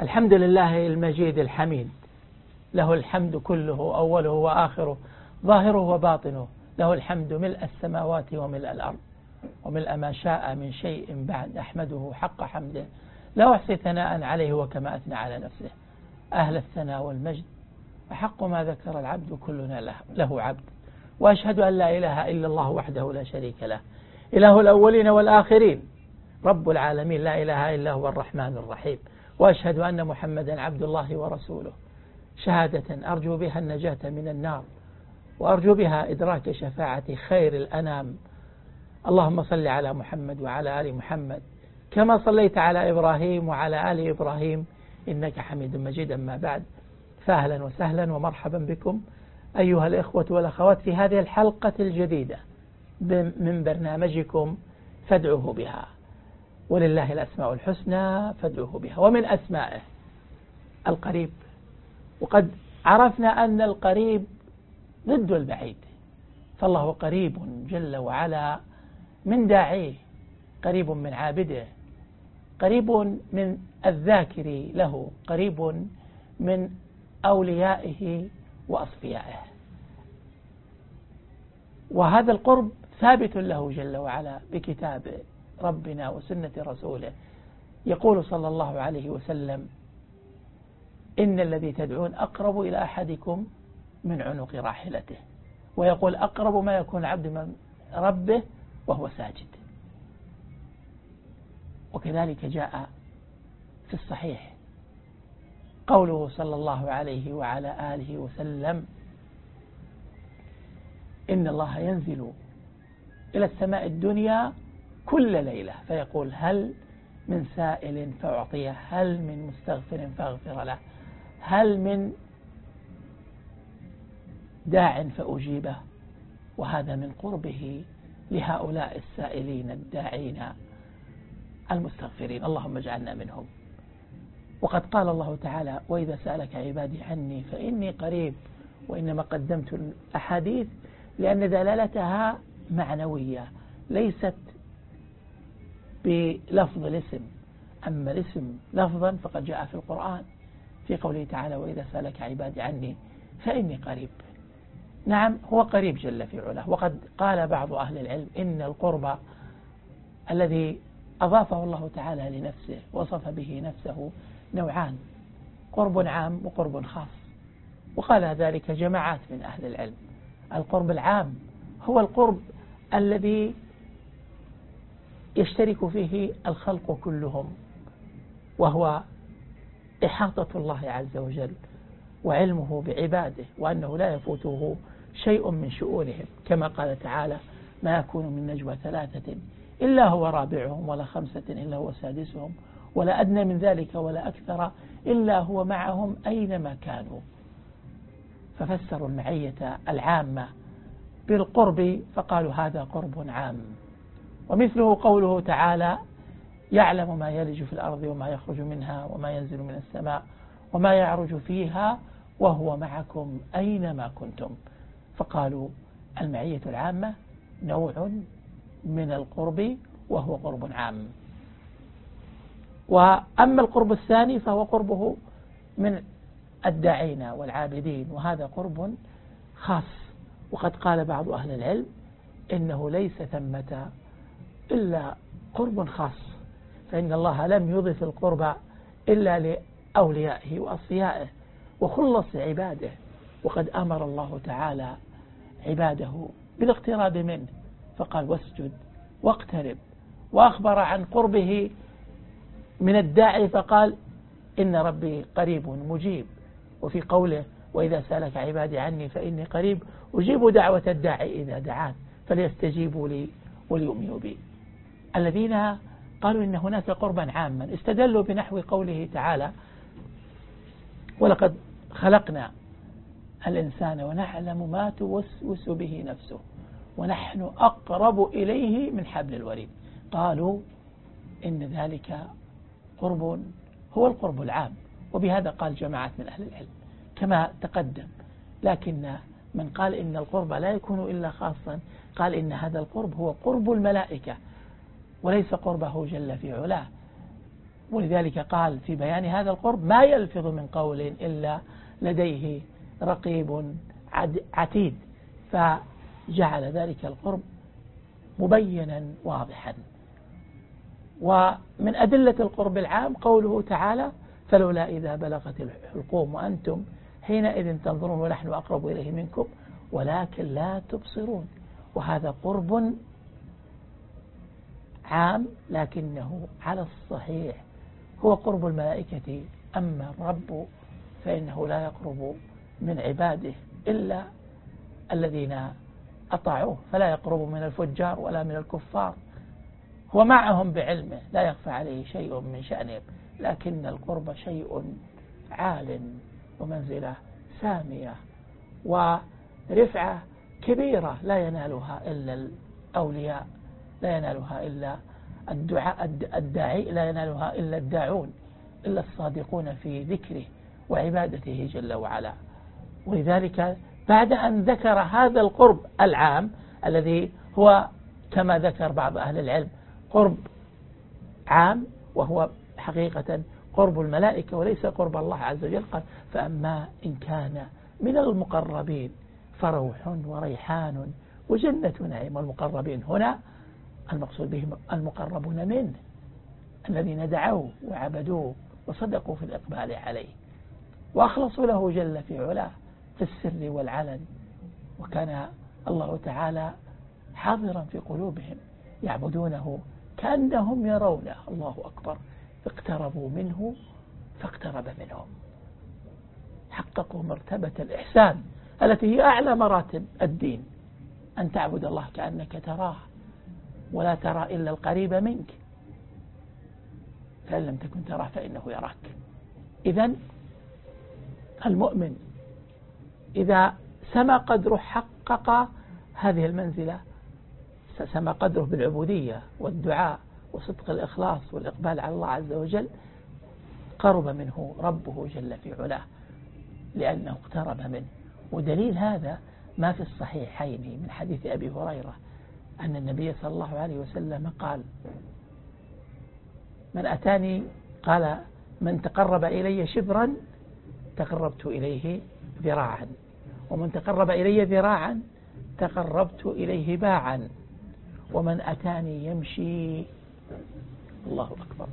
الحمد لله المجيد الحميد، له الحمد كله أوله وآخره ظاهره وباطنه، له الحمد ملء السماوات وملء الأرض وملء ما شاء من شيء بعد، أحمده حق حمده لا أحصي ثناء عليه وكما أثنى على نفسه، أهل الثناء والمجد وحق ما ذكر العبد كلنا له عبد. وأشهد أن لا إله إلا الله وحده لا شريك له، إله الأولين والآخرين، رب العالمين، لا إله إلا هو الرحمن الرحيم. وأشهد أن محمدا عبد الله ورسوله، شهادة أرجو بها النجاة من النار وأرجو بها إدراك شفاعة خير الأنام. اللهم صل على محمد وعلى آل محمد كما صليت على إبراهيم وعلى آل إبراهيم إنك حميد مجيد. أما بعد، فأهلا وسهلا ومرحبا بكم أيها الإخوة والأخوات في هذه الحلقة الجديدة من برنامجكم فادعوه بها، ولله الأسماء الحسنى فادعوه بها. ومن أسمائه القريب، وقد عرفنا أن القريب ضد البعيد، فالله قريب جل وعلا من داعيه، قريب من عابده، قريب من الذاكر له، قريب من أوليائه وأصفيائه، وهذا القرب ثابت له جل وعلا بكتاب ربنا وسنة رسوله. يقول صلى الله عليه وسلم: إن الذي تدعون أقرب إلى أحدكم من عنق راحلته. ويقول: أقرب ما يكون العبد من ربه وهو ساجد. وكذلك جاء في الصحيح قوله صلى الله عليه وعلى آله وسلم: إن الله ينزل إلى السماء الدنيا كل ليلة فيقول: هل من سائل فأعطيه، هل من مستغفر فأغفر له، هل من داع فأجيبه. وهذا من قربه لهؤلاء السائلين الداعين المستغفرين، اللهم اجعلنا منهم. وقد قال الله تعالى: وإذا سألك عبادي عني فإني قريب. وإنما قدمت الأحاديث لأن دلالتها معنوية ليست بلفظ الاسم، أما الاسم لفظا فقد جاء في القرآن في قوله تعالى: وإذا سألك عبادي عني فإني قريب. نعم، هو قريب جل في علاه. وقد قال بعض أهل العلم إن القرب الذي أضافه الله تعالى لنفسه وصف به نفسه نوعان: قرب عام وقرب خاص. وقال ذلك جماعات من أهل العلم. القرب العام هو القرب الذي يشترك فيه الخلق كلهم، وهو إحاطة الله عز وجل وعلمه بعباده، وأنه لا يفوته شيء من شؤونهم، كما قال تعالى: ما يكون من نجوى ثلاثة إلا هو رابعهم ولا خمسة إلا هو سادسهم ولا أدنى من ذلك ولا أكثر إلا هو معهم أينما كانوا. ففسروا المعية العامة بالقرب فقالوا هذا قرب عام. ومثله قوله تعالى: يعلم ما يلج في الأرض وما يخرج منها وما ينزل من السماء وما يعرج فيها وهو معكم أينما كنتم. فقالوا المعية العامة نوع من القرب وهو قرب عام. وأما القرب الثاني فهو قربه من الداعين والعابدين، وهذا قرب خاص. وقد قال بعض أهل العلم إنه ليس ثمة إلا قرب خاص، فإن الله لم يضف القرب إلا لأوليائه وأصفيائه وخلص عباده. وقد أمر الله تعالى عباده بالاقتراب منه فقال: واسجد واقترب. وأخبر عن قربه من الداعي فقال: إن ربي قريب مجيب. وفي قوله: وإذا سألك عبادي عني فإني قريب أجيب دعوة الداعي إذا دعان فليستجيبوا لي وليؤمنوا بي. الذين قالوا إن هناك قربا عاما استدلوا بنحو قوله تعالى: ولقد خلقنا الإنسان ونعلم ما توسوس به نفسه ونحن أقرب إليه من حبل الوريد. قالوا إن ذلك قرب هو القرب العام، وبهذا قال جماعة من أهل العلم كما تقدم. لكن من قال إن القرب لا يكون إلا خاصا قال إن هذا القرب هو قرب الملائكة وليس قربه جل في علاه. ولذلك قال في بيان هذا القرب ما يلفظ من قول إلا لديه رقيب عتيد، فجعل ذلك القرب مبينا واضحا. ومن أدلة القرب العام قوله تعالى فلولا إذا بلغت الحلقوم وأنتم حينئذ تنظرون ونحن أقرب إليه منكم ولكن لا تبصرون. وهذا قرب عام لكنه على الصحيح هو قرب الملائكة. أما الرب فإنه لا يقرب من عباده إلا الذين أطاعوه، فلا يقرب من الفجار ولا من الكفار. هو معهم بعلمه لا يخفى عليه شيء من شأنهم، لكن القرب شيء عال ومنزلة سامية ورفعة كبيرة لا ينالها إلا الأولياء، لا ينالها إلا الداعي، لا ينالها إلا الداعون، إلا الصادقون في ذكره وعبادته جل وعلا. ولذلك بعد أن ذكر هذا القرب العام الذي هو كما ذكر بعض أهل العلم قرب عام وهو حقيقة قرب الملائكة وليس قرب الله عز وجل، قال فأما إن كان من المقربين فروح وريحان وجنة نعيم. والمقربين هنا المقصود بهم المقربون منه الذين دعوه وعبدوه وصدقوا في الإقبال عليه وأخلصوا له جل في علاه في السر والعلن، وكان الله تعالى حاضرا في قلوبهم يعبدونه كأنهم يرونه. الله أكبر. اقتربوا منه فاقترب منهم، حققوا مرتبة الإحسان التي هي أعلى مراتب الدين، أن تعبد الله كأنك تراه ولا ترى إلا القريب منك، فإن لم تكن تراه فإنه يراك. إذن المؤمن إذا سما قدره حقق هذه المنزلة، سما قدره بالعبودية والدعاء وصدق الإخلاص والإقبال على الله عز وجل، قرب منه ربه جل في علاه لأنه اقترب منه. ودليل هذا ما في الصحيحين من حديث أبي هريرة أن النبي صلى الله عليه وسلم قال من أتاني قال من تقرب إلي شبرا تقربت إليه ذراعا، ومن تقرب إلي ذراعا تقربت إليه باعا، ومن أتاني يمشي الله أكبر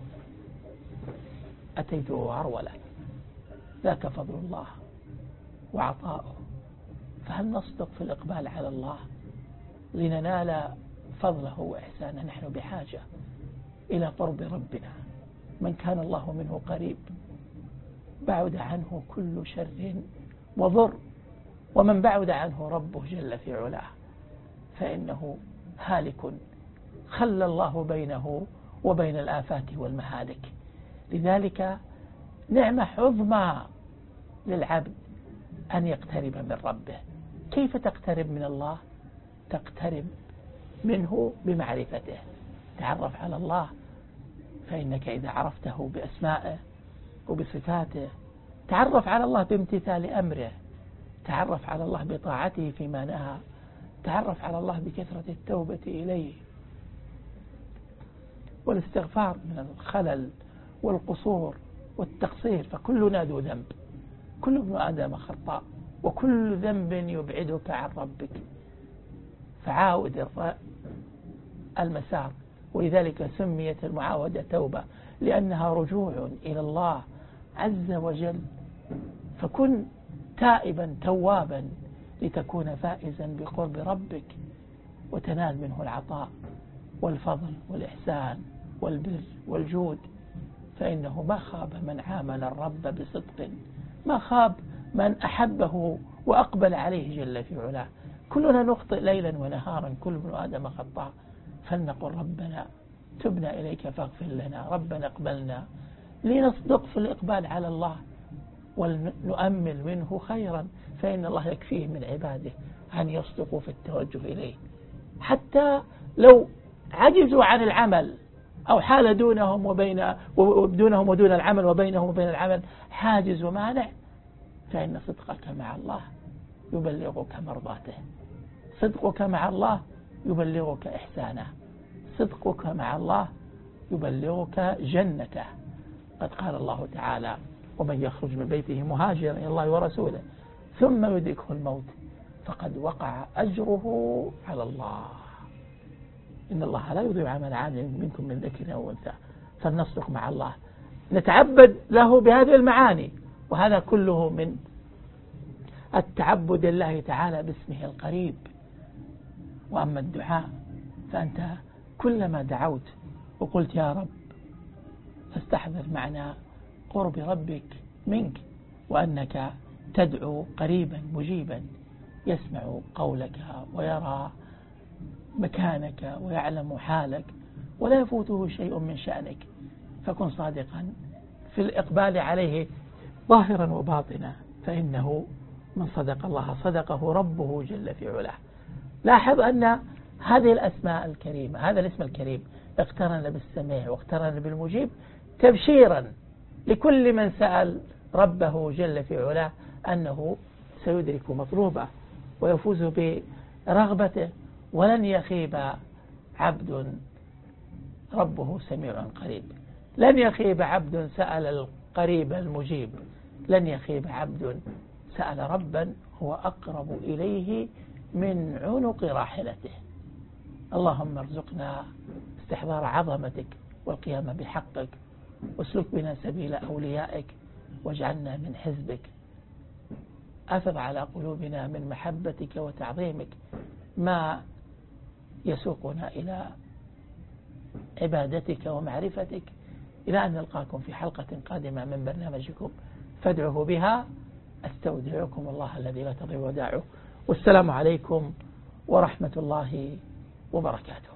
أتيته هرولة. ذاك فضل الله وعطاؤه. فهل نصدق في الإقبال على الله لننال فضله وإحسانه؟ نحن بحاجة إلى قرب ربنا. من كان الله منه قريب بعد عنه كل شر وضر، ومن بعد عنه ربه جل في علاه فإنه هالك، خلى الله بينه وبين الآفات والمهالك. لذلك نعمة عظمى للعبد أن يقترب من ربه. كيف تقترب من الله؟ تقترب منه بمعرفته. تعرف على الله، فإنك إذا عرفته بأسمائه وبصفاته، تعرف على الله بامتثال أمره، تعرف على الله بطاعته فيما نهى، تعرف على الله بكثرة التوبة إليه والاستغفار من الخلل والقصور والتقصير، فكلنا ذو ذنب، كل ابن آدم خطاء، وكل ذنب يبعدك عن ربك، فعاود المسار. ولذلك سميت المعاودة توبة لأنها رجوع إلى الله عز وجل. فكن تائبا توابا لتكون فائزا بقرب ربك وتنال منه العطاء والفضل والإحسان والبر والجود. فإنه ما خاب من عامل الرب بصدق، ما خاب من أحبه وأقبل عليه جل في علاه. كلنا نخطئ ليلا ونهارا، كل ابن آدم خطاء، فلنقل ربنا تبنا إليك فاغفر لنا، ربنا اقبلنا، لنصدق في الإقبال على الله ونؤمل منه خيرا، فإن الله يكفيه من عباده أن يصدقوا في التوجه إليه. حتى لو عجزوا عن العمل أو حال دونهم ودون العمل وبينهم وبين العمل حاجز ومانع، فإن صدقك مع الله يبلغك مرضاته، صدقك مع الله يبلغك إحسانه، صدقك مع الله يبلغك جنته، قد قال الله تعالى ومن يخرج من بيته مهاجرا إلى الله ورسوله ثم يدركه الموت فقد وقع أجره على الله إن الله لا يضيع عمل عامل منكم من ذكر أو أنثى فلنصدق مع الله نتعبد له بهذه المعاني. وهذا كله من التعبد لله تعالى باسمه القريب. وأما الدعاء فأنت كلما دعوت وقلت يا رب فاستحضر معنى قرب ربك منك وأنك تدعو قريبا مجيبا يسمع قولك ويرى مكانك ويعلم حالك ولا يفوته شيء من شأنك. فكن صادقا في الإقبال عليه ظاهرا وباطنا فإنه من صدق الله صدقه ربه جل في علاه. لاحظ أن هذه الأسماء الكريمة هذا الاسم الكريم اقترن بالسميع واقترن بالمجيب تبشيرا لكل من سأل ربه جل في علاه أنه سيدرك مطلوبه ويفوز برغبته ولن يخيب عبد ربه سميع قريب. لن يخيب عبد سأل القريب المجيب لن يخيب عبد سأل ربا هو أقرب إليه من عنق راحلته. اللهم ارزقنا استحضار عظمتك والقيام بحقك واسلك بنا سبيل أوليائك واجعلنا من حزبك. أفض على قلوبنا من محبتك وتعظيمك ما يسوقنا إلى عبادتك ومعرفتك إلى أن نلقاكم في حلقة قادمة من برنامجكم فادعوه بها. أستودعكم الله الذي لا تضيع وداعه والسلام عليكم ورحمة الله وبركاته.